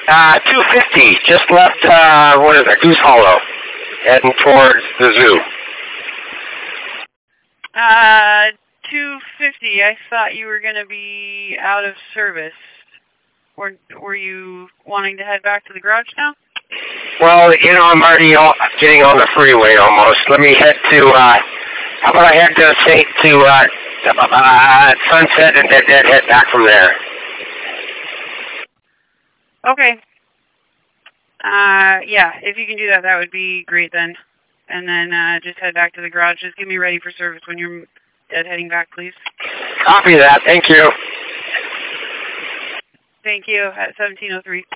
250. Just left, what is that, Goose Hollow. Heading towards the zoo. 250. I thought you were going to be out of service. Were you wanting to head back to the garage now? Well, I'm already getting on the freeway almost. Let me head to, how about I head to Sunset and then head back from there. Okay. Yeah, if you can do that, that would be great then. And then just head back to the garage. Just get me ready for service when you're heading back, please. Copy that. Thank you. Thank you. At 1703.